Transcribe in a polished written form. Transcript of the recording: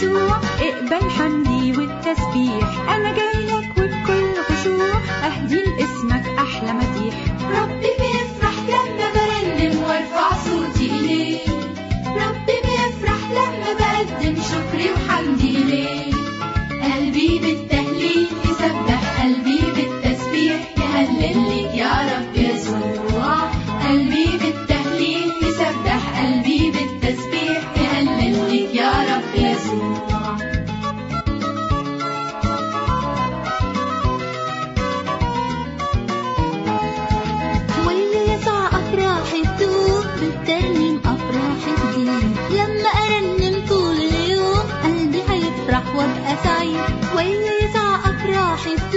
يسوع اقبل حمدي والتسبيح. أنا جايلك وبكل خشوع أهدي لاسمك أحلى مديح. ربي بيفرح لما برنم وارفع صوتي إليه. ربي بيفرح لما بقدم شكري وحمدي إليه. قلبي بالتهليل يسبح، قلبي بالتسبيح يهلل لك يا رب يسوع. قلبي بالتهليل يسبح، قلبي بالتسبيح يهلل لك يا رب يسوع. واللي يسوع أفراحي تدوم بالترنيم أفراحي تزيد. لما أرنم طول اليوم قلبي هيفرح وابقى سعيد. واللي يسوع أفراحي